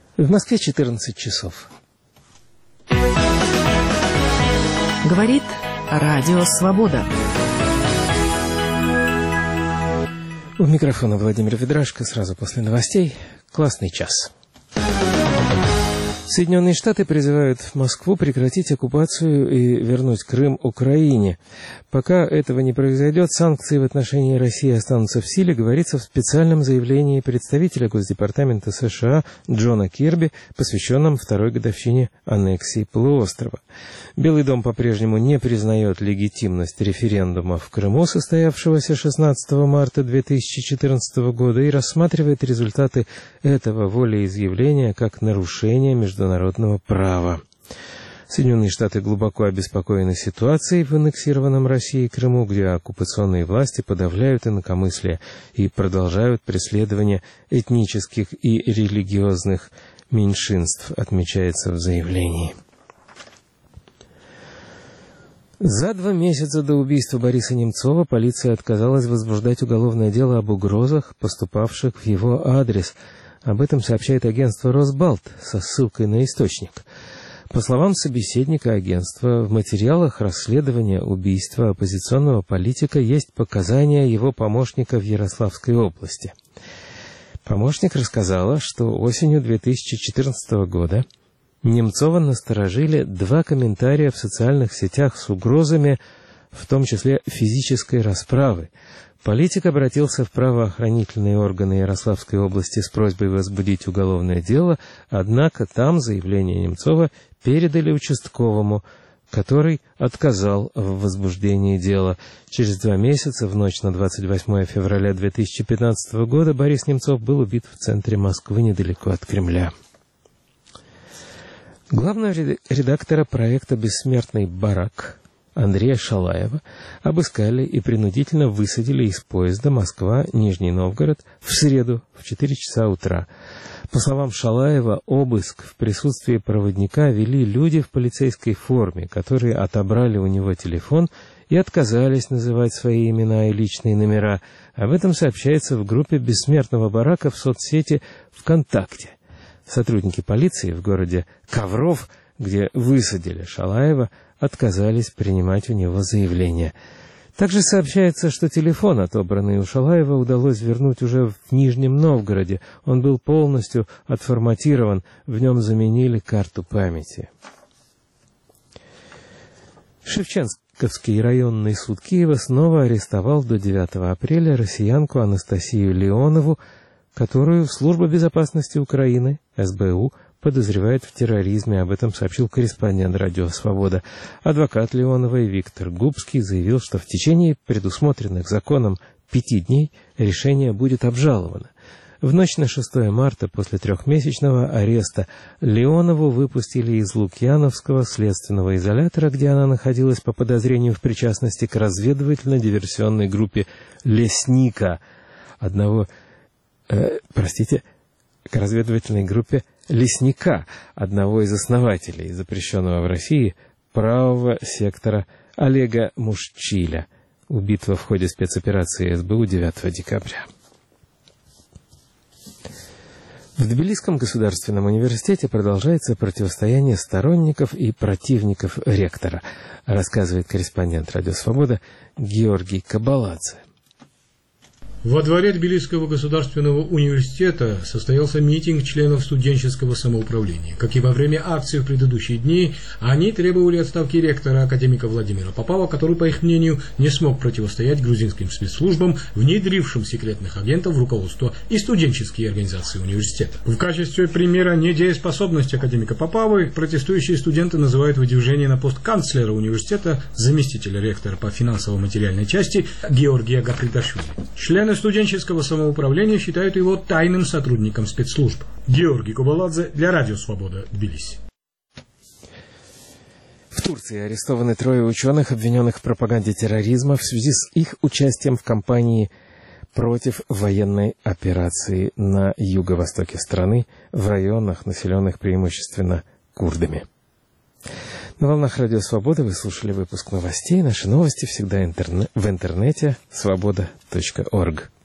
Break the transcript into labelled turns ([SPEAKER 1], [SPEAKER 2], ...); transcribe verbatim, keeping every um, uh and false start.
[SPEAKER 1] В Москве четырнадцать часов.
[SPEAKER 2] Говорит Радио Свобода.
[SPEAKER 1] У микрофона Владимир Ведрашко. Сразу после новостей. Классный час. Соединенные Штаты призывают Москву прекратить оккупацию и вернуть Крым Украине. Пока этого не произойдет, санкции в отношении России останутся в силе, говорится в специальном заявлении представителя Госдепартамента США Джона Кирби, посвященном второй годовщине аннексии полуострова. Белый дом по-прежнему не признает легитимность референдума в Крыму, состоявшегося шестнадцатого марта две тысячи четырнадцатого года, и рассматривает результаты этого волеизъявления как нарушение международного права. Соединенные Штаты глубоко обеспокоены ситуацией в аннексированном Россией Крыму, где оккупационные власти подавляют инакомыслие и продолжают преследование этнических и религиозных меньшинств, отмечается в заявлении. За два месяца до убийства Бориса Немцова полиция отказалась возбуждать уголовное дело об угрозах, поступавших в его адрес. Об этом сообщает агентство «Росбалт» со ссылкой на источник. По словам собеседника агентства, в материалах расследования убийства оппозиционного политика есть показания его помощника в Ярославской области. Помощник рассказала, что осенью две тысячи четырнадцатого года Немцова насторожили два комментария в социальных сетях с угрозами, в том числе физической расправы. Политик обратился в правоохранительные органы Ярославской области с просьбой возбудить уголовное дело, однако там заявление Немцова передали участковому, который отказал в возбуждении дела. Через два месяца, в ночь на двадцать восьмое февраля две тысячи пятнадцатого года, Борис Немцов был убит в центре Москвы, недалеко от Кремля. Главного редактора проекта «Бессмертный барак» Андрея Шалаева обыскали и принудительно высадили из поезда Москва-Нижний Новгород в среду в четыре часа утра. По словам Шалаева, обыск в присутствии проводника вели люди в полицейской форме, которые отобрали у него телефон и отказались называть свои имена и личные номера. Об этом сообщается в группе «Бессмертного барака» в соцсети ВКонтакте. Сотрудники полиции в городе Ковров, где высадили Шалаева, отказались принимать у него заявление. Также сообщается, что телефон, отобранный у Шалаева, удалось вернуть уже в Нижнем Новгороде. Он был полностью отформатирован, в нем заменили карту памяти. Шевченковский районный суд Киева снова арестовал до девятого апреля россиянку Анастасию Леонову, которую Служба безопасности Украины, эс бэ у, подозревает в терроризме. Об этом сообщил корреспондент «Радио Свобода». Адвокат Леоновой Виктор Губский заявил, что в течение предусмотренных законом пяти дней решение будет обжаловано. В ночь на шестое марта, после трехмесячного ареста, Леонову выпустили из Лукьяновского следственного изолятора, где она находилась по подозрению в причастности к разведывательно-диверсионной группе «Лесника», одного, э, простите, к разведывательной группе «Лесника», одного из основателей запрещенного в России правого сектора Олега Мушчиля, убитого в ходе спецоперации эс бэ у девятого декабря. В Тбилисском государственном университете продолжается противостояние сторонников и противников ректора, рассказывает корреспондент «Радио Свобода» Георгий Кабаладзе.
[SPEAKER 3] Во дворе Тбилисского государственного университета состоялся митинг членов студенческого самоуправления. Как и во время акции в предыдущие дни, они требовали отставки ректора академика Владимира Попова, который, по их мнению, не смог противостоять грузинским спецслужбам, внедрившим секретных агентов в руководство и студенческие организации университета. В качестве примера недееспособности академика Попова протестующие студенты называют выдвижение на пост канцлера университета, заместителя ректора по финансово-материальной части Георгия Гапридашвили. Члены студенческого самоуправления считают его тайным сотрудником спецслужб. Георгий Кабаладзе для Радио Свобода, Тбилиси.
[SPEAKER 1] В Турции арестованы трое ученых, обвиненных в пропаганде терроризма в связи с их участием в кампании против военной операции на юго-востоке страны, в районах, населенных преимущественно курдами. На волнах Радио Свобода вы слушали выпуск новостей. Наши новости всегда интерне- в интернете свобода точка орг.